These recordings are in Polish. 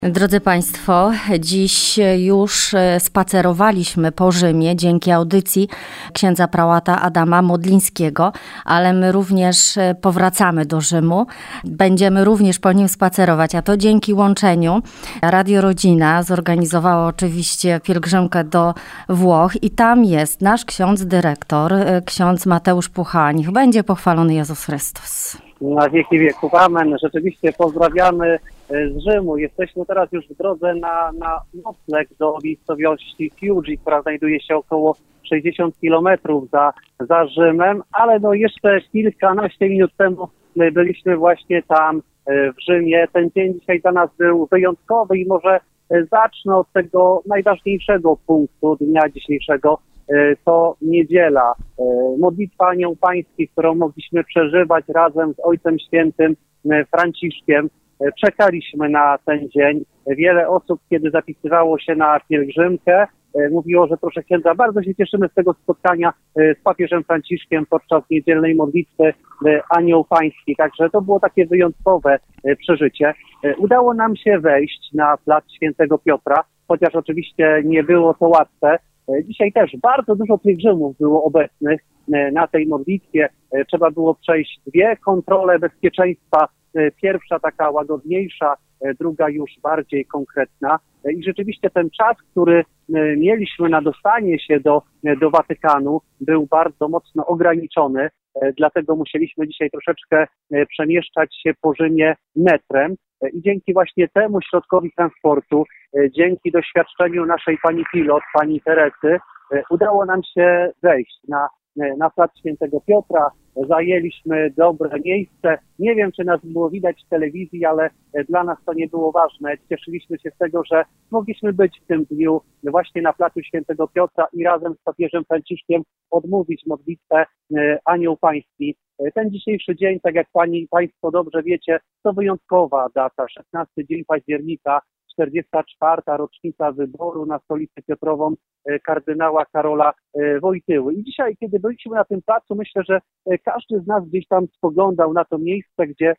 Drodzy Państwo, dziś już spacerowaliśmy po Rzymie dzięki audycji księdza prałata Adama Modlińskiego, ale my również powracamy do Rzymu. Będziemy również po nim spacerować, a to dzięki łączeniu. Radio Rodzina zorganizowało oczywiście pielgrzymkę do Włoch i tam jest nasz ksiądz dyrektor, ksiądz Mateusz Pucha. Niech będzie pochwalony Jezus Chrystus. Na wieki wieków. Amen. Rzeczywiście pozdrawiamy z Rzymu. Jesteśmy teraz już w drodze na nocleg do miejscowości Fiuggi, która znajduje się około 60 kilometrów za Rzymem, ale jeszcze kilkanaście minut temu byliśmy właśnie tam w Rzymie. Ten dzień dzisiaj dla nas był wyjątkowy i może zacznę od tego najważniejszego punktu dnia dzisiejszego. To niedziela, modlitwa Anioł Pański, którą mogliśmy przeżywać razem z Ojcem Świętym Franciszkiem. Czekaliśmy na ten dzień. Wiele osób, kiedy zapisywało się na pielgrzymkę, mówiło, że proszę księdza, bardzo się cieszymy z tego spotkania z papieżem Franciszkiem podczas niedzielnej modlitwy Anioł Pański. Także to było takie wyjątkowe przeżycie. Udało nam się wejść na plac Świętego Piotra, chociaż oczywiście nie było to łatwe. Dzisiaj też bardzo dużo pielgrzymów było obecnych na tej modlitwie. Trzeba było przejść dwie kontrole bezpieczeństwa. Pierwsza taka łagodniejsza, druga już bardziej konkretna. I rzeczywiście ten czas, który mieliśmy na dostanie się do Watykanu, był bardzo mocno ograniczony. Dlatego musieliśmy dzisiaj troszeczkę przemieszczać się po Rzymie metrem. I dzięki właśnie temu środkowi transportu, dzięki doświadczeniu naszej pani pilot, pani Teresy, udało nam się wejść na plac Świętego Piotra. Zajęliśmy dobre miejsce. Nie wiem, czy nas było widać w telewizji, ale dla nas to nie było ważne. Cieszyliśmy się z tego, że mogliśmy być w tym dniu właśnie na placu Świętego Piotra i razem z papieżem Franciszkiem odmówić modlitwę Anioł Pański. Ten dzisiejszy dzień, tak jak Państwo dobrze wiecie, to wyjątkowa data, 16 dzień października, 44. rocznica wyboru na stolicę Piotrową kardynała Karola Wojtyły. I dzisiaj, kiedy byliśmy na tym placu, myślę, że każdy z nas gdzieś tam spoglądał na to miejsce, gdzie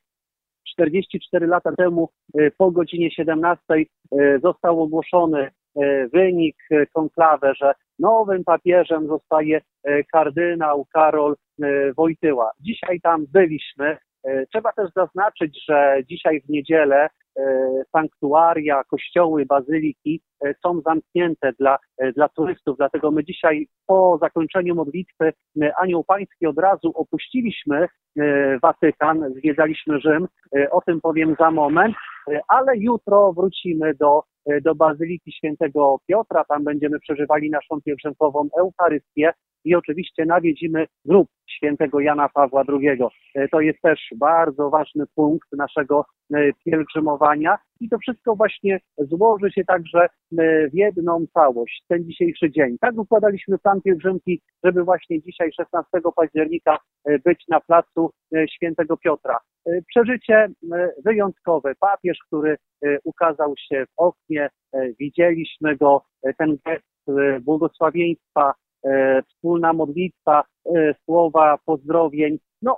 44 lata temu po godzinie 17 został ogłoszony wynik konklawy, że nowym papieżem zostaje kardynał Karol Wojtyła. Dzisiaj tam byliśmy. Trzeba też zaznaczyć, że dzisiaj w niedzielę sanktuaria, kościoły, bazyliki są zamknięte dla turystów, dlatego my dzisiaj po zakończeniu modlitwy Anioł Pański od razu opuściliśmy Watykan, zwiedzaliśmy Rzym, o tym powiem za moment, ale jutro wrócimy do Bazyliki Świętego Piotra, tam będziemy przeżywali naszą pielgrzymkową Eucharystię i oczywiście nawiedzimy grób świętego Jana Pawła II. To jest też bardzo ważny punkt naszego pielgrzymowania i to wszystko właśnie złoży się także w jedną całość, ten dzisiejszy dzień. Tak układaliśmy plan pielgrzymki, żeby właśnie dzisiaj, 16 października, być na placu Świętego Piotra. Przeżycie wyjątkowe. Papież, który ukazał się w oknie, widzieliśmy go, ten gest błogosławieństwa, wspólna modlitwa, słowa pozdrowień,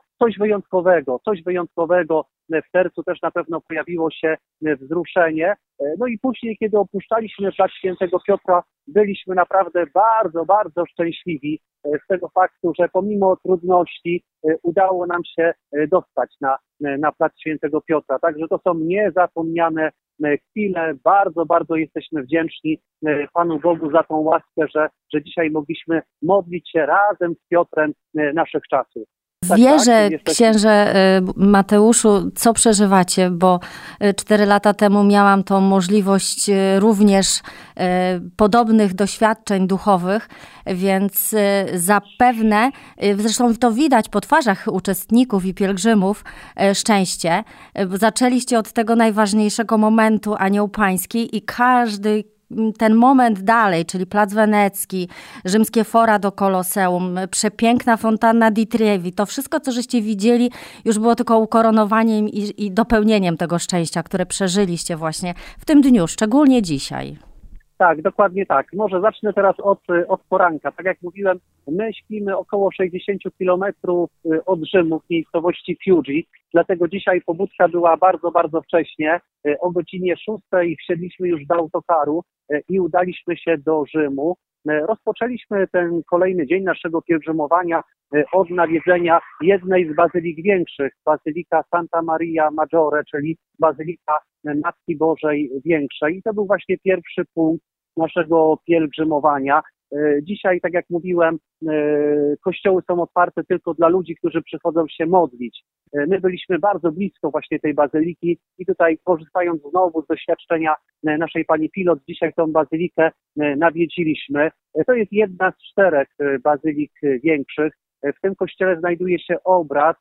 coś wyjątkowego. W sercu też na pewno pojawiło się wzruszenie. No i później, kiedy opuszczaliśmy plac Świętego Piotra, byliśmy naprawdę bardzo, bardzo szczęśliwi z tego faktu, że pomimo trudności udało nam się dostać na plac Świętego Piotra. Także to są niezapomniane chwile. Bardzo, bardzo jesteśmy wdzięczni Panu Bogu za tą łaskę, że dzisiaj mogliśmy modlić się razem z Piotrem naszych czasów. Wierzę, księże Mateuszu, co przeżywacie, bo 4 lata temu miałam tą możliwość również podobnych doświadczeń duchowych, więc zapewne, zresztą to widać po twarzach uczestników i pielgrzymów, szczęście. Zaczęliście od tego najważniejszego momentu, Anioł Pański, i każdy ten moment dalej, czyli Plac Wenecki, rzymskie fora do Koloseum, przepiękna fontanna di Trevi, to wszystko, co żeście widzieli, już było tylko ukoronowaniem i dopełnieniem tego szczęścia, które przeżyliście właśnie w tym dniu, szczególnie dzisiaj. Tak, dokładnie tak. Może zacznę teraz od poranka. Tak jak mówiłem, my śpimy około 60 kilometrów od Rzymu w miejscowości Fiuggi. dlatego dzisiaj pobudka była bardzo, bardzo wcześnie. O godzinie 6:00 wsiedliśmy już do autokaru i udaliśmy się do Rzymu. Rozpoczęliśmy ten kolejny dzień naszego pielgrzymowania od nawiedzenia jednej z bazylik większych, Bazylika Santa Maria Maggiore, czyli Bazylika Matki Bożej Większej. I to był właśnie pierwszy punkt naszego pielgrzymowania. Dzisiaj, tak jak mówiłem, kościoły są otwarte tylko dla ludzi, którzy przychodzą się modlić. My byliśmy bardzo blisko właśnie tej bazyliki i tutaj, korzystając znowu z doświadczenia naszej pani pilot, dzisiaj tą bazylikę nawiedziliśmy. To jest jedna z 4 bazylik większych. W tym kościele znajduje się obraz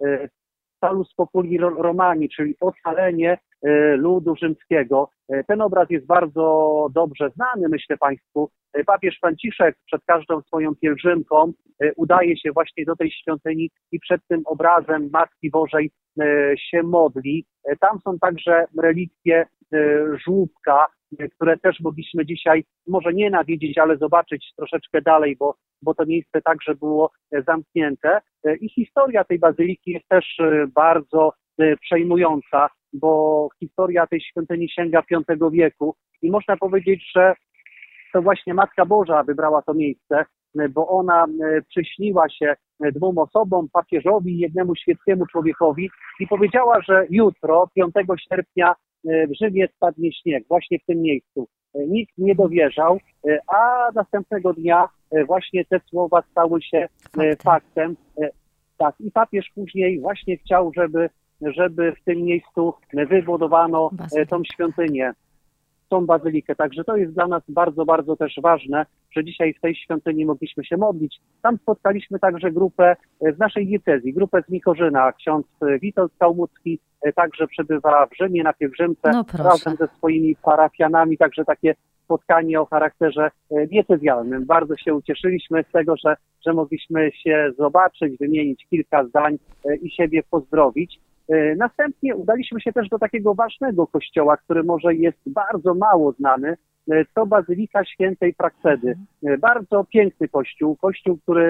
Salus Populi Romani, czyli ocalenie ludu rzymskiego. Ten obraz jest bardzo dobrze znany, myślę Państwu. Papież Franciszek przed każdą swoją pielgrzymką udaje się właśnie do tej świątyni i przed tym obrazem Matki Bożej się modli. Tam są także relikwie żłóbka, które też mogliśmy dzisiaj może nie nawiedzić, ale zobaczyć troszeczkę dalej, bo to miejsce także było zamknięte. I historia tej bazyliki jest też bardzo przejmująca, bo historia tej świątyni sięga V wieku i można powiedzieć, że to właśnie Matka Boża wybrała to miejsce, bo ona przyśniła się 2 osobom, papieżowi i jednemu świeckiemu człowiekowi i powiedziała, że jutro, 5 sierpnia, w Rzymie spadnie śnieg, właśnie w tym miejscu. Nikt nie dowierzał, a następnego dnia właśnie te słowa stały się faktem. Tak, i papież później właśnie chciał, żeby w tym miejscu wybudowano tą świątynię, tą bazylikę. Także to jest dla nas bardzo, bardzo też ważne, że dzisiaj w tej świątyni mogliśmy się modlić. Tam spotkaliśmy także grupę z naszej diecezji, grupę z Mikorzyna. Ksiądz Witold Kałmucki także przebywa w Rzymie na pielgrzymce razem ze swoimi parafianami, także takie spotkanie o charakterze diecezjalnym. Bardzo się ucieszyliśmy z tego, że mogliśmy się zobaczyć, wymienić kilka zdań i siebie pozdrowić. Następnie udaliśmy się też do takiego ważnego kościoła, który może jest bardzo mało znany. To Bazylika Świętej Praksedy. Bardzo piękny kościół, który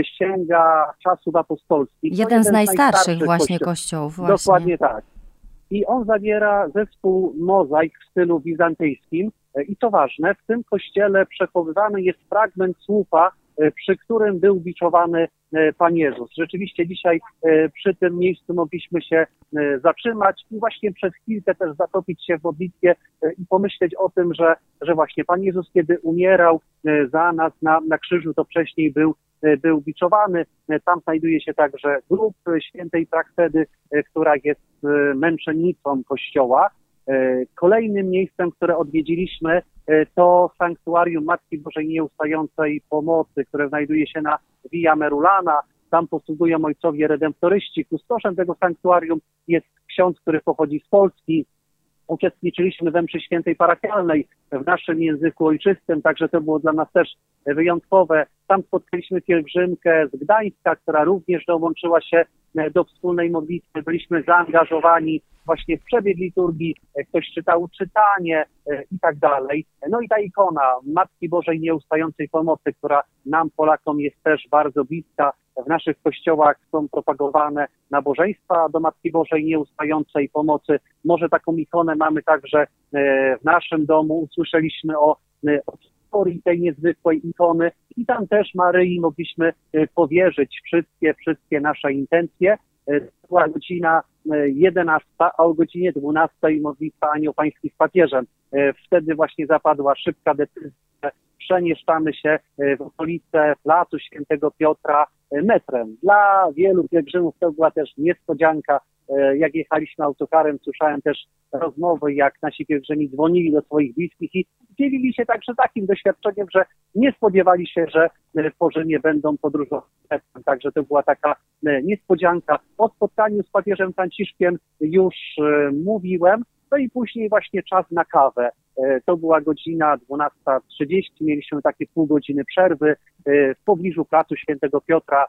sięga czasów apostolskich. Jeden z najstarszych właśnie kościołów. Właśnie. Dokładnie tak. I on zawiera zespół mozaik w stylu bizantyjskim. I co ważne, w tym kościele przechowywany jest fragment słupa, przy którym był biczowany Pan Jezus. Rzeczywiście dzisiaj przy tym miejscu mogliśmy się zatrzymać i właśnie przez chwilkę też zatopić się w modlitwie i pomyśleć o tym, że właśnie Pan Jezus, kiedy umierał za nas na krzyżu, to wcześniej był biczowany. Tam znajduje się także grób świętej Praksedy, która jest męczennicą Kościoła. Kolejnym miejscem, które odwiedziliśmy, to sanktuarium Matki Bożej Nieustającej Pomocy, które znajduje się na Via Merulana. Tam posługują ojcowie redemptoryści. Kustoszem tego sanktuarium jest ksiądz, który pochodzi z Polski. Uczestniczyliśmy we mszy świętej parafialnej w naszym języku ojczystym, także to było dla nas też wyjątkowe. Tam spotkaliśmy pielgrzymkę z Gdańska, która również dołączyła się do wspólnej modlitwy. Byliśmy zaangażowani właśnie w przebieg liturgii, ktoś czytał czytanie i tak dalej. No i ta ikona Matki Bożej Nieustającej Pomocy, która nam, Polakom, jest też bardzo bliska. W naszych kościołach są propagowane nabożeństwa do Matki Bożej Nieustającej Pomocy. Może taką ikonę mamy także w naszym domu. Usłyszeliśmy o historii tej niezwykłej ikony i tam też Maryi mogliśmy powierzyć wszystkie nasze intencje. Była godzina 11, a o godzinie 12 modlitwa Anioł Pański z papieżem. Wtedy właśnie zapadła szybka decyzja. Przemieszczamy się w okolice placu Świętego Piotra metrem. Dla wielu pielgrzymów to była też niespodzianka. Jak jechaliśmy autokarem, słyszałem też rozmowy, jak nasi pielgrzymi dzwonili do swoich bliskich i dzielili się także takim doświadczeniem, że nie spodziewali się, że po Rzymie będą podróżować. Także to była taka niespodzianka. O spotkaniu z papieżem Franciszkiem już mówiłem, no i później właśnie czas na kawę. To była godzina 12:30, mieliśmy takie pół godziny przerwy w pobliżu placu Świętego Piotra,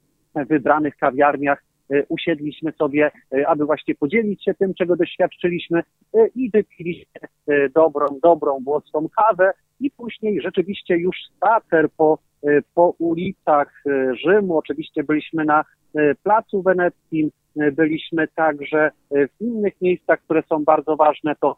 w wybranych kawiarniach. Usiedliśmy sobie, aby właśnie podzielić się tym, czego doświadczyliśmy i wypiliśmy dobrą włoską kawę i później rzeczywiście już spacer po ulicach Rzymu. Oczywiście byliśmy na Placu Weneckim, byliśmy także w innych miejscach, które są bardzo ważne, to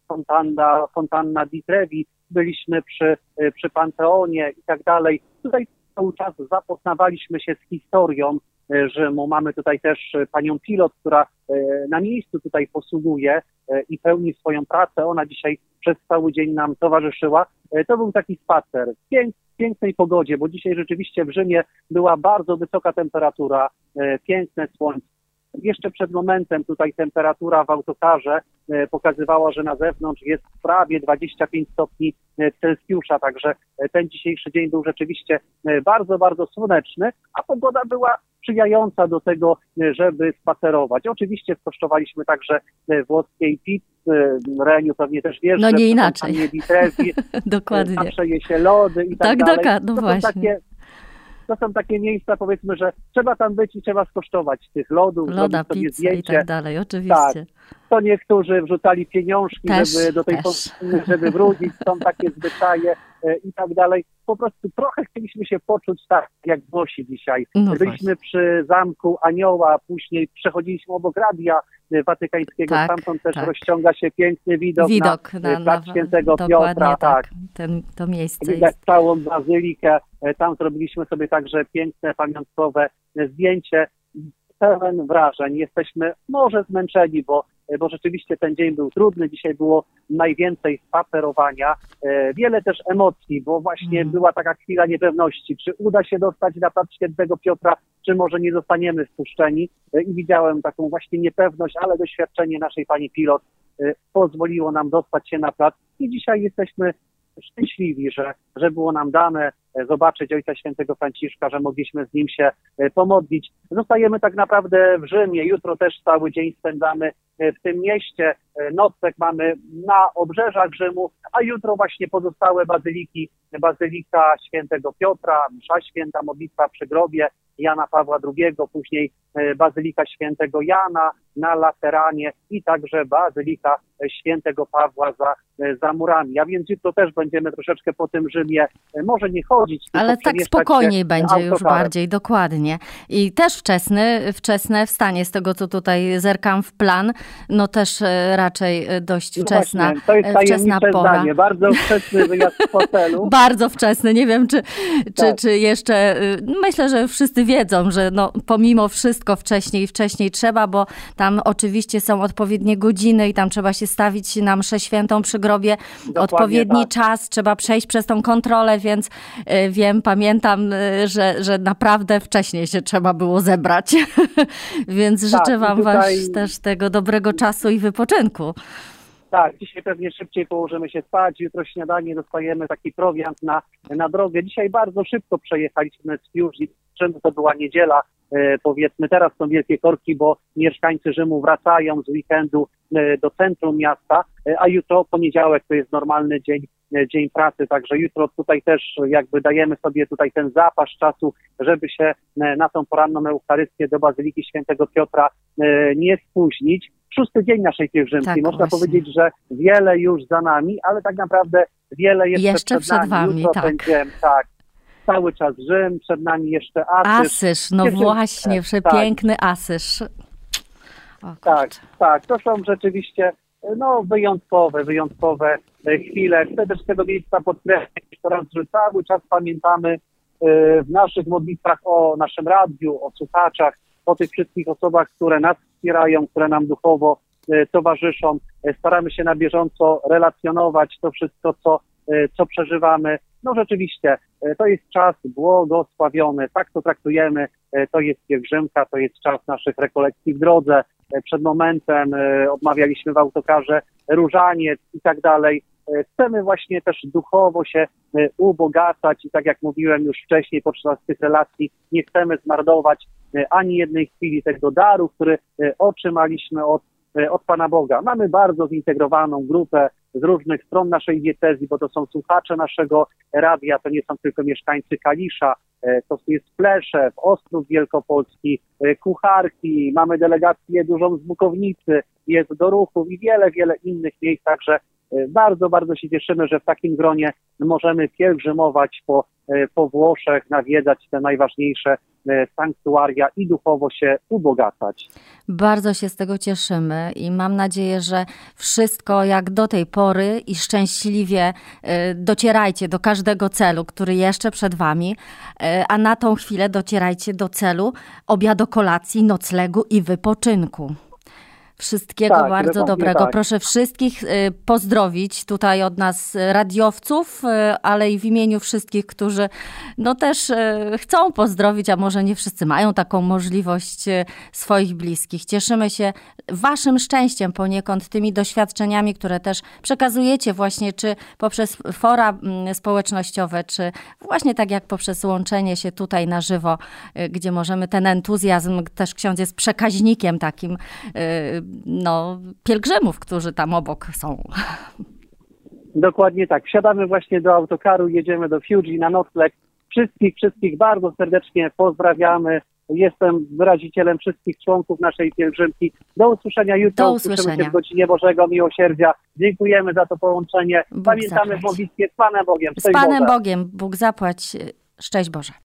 Fontanna di Trevi, byliśmy przy Panteonie i tak dalej. Tutaj cały czas zapoznawaliśmy się z historią Rzymu. Mamy tutaj też panią pilot, która na miejscu tutaj posługuje i pełni swoją pracę. Ona dzisiaj przez cały dzień nam towarzyszyła. To był taki spacer w pięknej pogodzie, bo dzisiaj rzeczywiście w Rzymie była bardzo wysoka temperatura, piękne słońce. Jeszcze przed momentem tutaj temperatura w autokarze pokazywała, że na zewnątrz jest prawie 25 stopni Celsjusza, także ten dzisiejszy dzień był rzeczywiście bardzo, bardzo słoneczny, a pogoda była sprzyjająca do tego, żeby spacerować. Oczywiście skosztowaliśmy także włoskiej pizzy, Reniu pewnie też wiesz, no że nie inaczej. Dokładnie. Zawsze je się lody i tak dalej. No właśnie. To są takie miejsca, powiedzmy, że trzeba tam być i trzeba skosztować tych lodów, loda, sobie pizza zdjęcie. I tak dalej, oczywiście. Tak. To niektórzy wrzucali pieniążki, żeby do tej żeby wrócić, są takie zwyczaje i tak dalej. Po prostu trochę chcieliśmy się poczuć tak, jak Włosi dzisiaj. No byliśmy przy Zamku Anioła, później przechodziliśmy obok Radia Watykańskiego, stamtąd też rozciąga się piękny widok na plac Świętego Piotra. Tak. To miejsce widać całą bazylikę, tam zrobiliśmy sobie także piękne, pamiątkowe zdjęcie. Pełen wrażeń. Jesteśmy może zmęczeni, bo rzeczywiście ten dzień był trudny. Dzisiaj było najwięcej spacerowania. Wiele też emocji, bo właśnie była taka chwila niepewności, czy uda się dostać na plac Świętego Piotra, czy może nie zostaniemy wpuszczeni. I widziałem taką właśnie niepewność, ale doświadczenie naszej pani pilot pozwoliło nam dostać się na plac. I dzisiaj jesteśmy szczęśliwi, że było nam dane zobaczyć Ojca Świętego Franciszka, że mogliśmy z nim się pomodlić. Zostajemy tak naprawdę w Rzymie. Jutro też cały dzień spędzamy w tym mieście. Nocleg mamy na obrzeżach Rzymu, a jutro właśnie pozostałe bazyliki. Bazylika Świętego Piotra, msza święta, modlitwa przy grobie Jana Pawła II, później Bazylika Świętego Jana na Lateranie i także Bazylika Świętego Pawła za murami. A więc jutro też będziemy troszeczkę po tym Rzymie, może nie chodzić, ale tak spokojniej będzie już bardziej, dokładnie. I też wczesne wstanie, z tego co tutaj zerkam w plan, no też raczej dość wczesna, właśnie, to jest wczesna pora. Zdanie. Bardzo wczesny wyjazd z hotelu. Bardzo wczesny, nie wiem czy jeszcze, myślę, że wszyscy wiedzą, że no, pomimo wszystko wcześniej trzeba, bo tam oczywiście są odpowiednie godziny i tam trzeba się stawić na mszę świętą przy grobie, odpowiedni czas, trzeba przejść przez tą kontrolę, więc pamiętam, że naprawdę wcześniej się trzeba było zebrać. Więc życzę wam też tego dobrego czasu i wypoczynku. Tak, dzisiaj pewnie szybciej położymy się spać, jutro śniadanie dostajemy taki prowiant na drogę. Dzisiaj bardzo szybko przejechaliśmy z Fiuggi, czym to była niedziela, powiedzmy teraz są wielkie korki, bo mieszkańcy Rzymu wracają z weekendu do centrum miasta, a jutro poniedziałek to jest normalny dzień pracy, także jutro tutaj też jakby dajemy sobie tutaj ten zapas czasu, żeby się na tą poranną Eucharystię do Bazyliki Świętego Piotra nie spóźnić. 6. dzień naszej pielgrzymki. Można powiedzieć, że wiele już za nami, ale tak naprawdę wiele jeszcze przed wami. Jutro będziemy, cały czas Rzym, przed nami jeszcze Asyż. Asyż, no właśnie, przepiękny Asyż. Tak, to są rzeczywiście wyjątkowe chwile. Chcę też z tego miejsca podkreślić raz, że cały czas pamiętamy w naszych modlitwach o naszym radiu, o słuchaczach, o tych wszystkich osobach, które nas wspierają, które nam duchowo towarzyszą. Staramy się na bieżąco relacjonować to wszystko, co przeżywamy. No rzeczywiście, to jest czas błogosławiony, tak to traktujemy, to jest pielgrzymka, to jest czas naszych rekolekcji w drodze. Przed momentem odmawialiśmy w autokarze różaniec i tak dalej. Chcemy właśnie też duchowo się ubogacać i tak jak mówiłem już wcześniej podczas tych relacji, nie chcemy zmarnować ani jednej chwili tego daru, który otrzymaliśmy od Pana Boga. Mamy bardzo zintegrowaną grupę z różnych stron naszej diecezji, bo to są słuchacze naszego radia, to nie są tylko mieszkańcy Kalisza, to jest Pleszew, Ostrów Wielkopolski, kucharki, mamy delegację dużą z Bukownicy, jest do Ruchów i wiele innych miejsc, także bardzo, bardzo się cieszymy, że w takim gronie możemy pielgrzymować po Włoszech, nawiedzać te najważniejsze sanktuaria i duchowo się ubogacać. Bardzo się z tego cieszymy i mam nadzieję, że wszystko jak do tej pory i szczęśliwie docierajcie do każdego celu, który jeszcze przed wami, a na tą chwilę docierajcie do celu obiadu, kolacji, noclegu i wypoczynku. Wszystkiego bardzo dobrego. Tak. Proszę wszystkich pozdrowić tutaj od nas radiowców, ale i w imieniu wszystkich, którzy też chcą pozdrowić, a może nie wszyscy mają taką możliwość swoich bliskich. Cieszymy się waszym szczęściem poniekąd, tymi doświadczeniami, które też przekazujecie właśnie, czy poprzez fora społecznościowe, czy właśnie tak jak poprzez łączenie się tutaj na żywo, gdzie możemy ten entuzjazm, też ksiądz jest przekaźnikiem takim pielgrzymów, którzy tam obok są. Dokładnie tak. Wsiadamy właśnie do autokaru, jedziemy do Fiuggi na nocleg. Wszystkich bardzo serdecznie pozdrawiamy. Jestem wyrazicielem wszystkich członków naszej pielgrzymki. Do usłyszenia jutro. Do usłyszenia. Usłyszymy się w godzinie Bożego Miłosierdzia. Dziękujemy za to połączenie. Pamiętamy w modlitwie z Panem Bogiem. Z Panem Bogiem. Bóg zapłać. Szczęść Boże.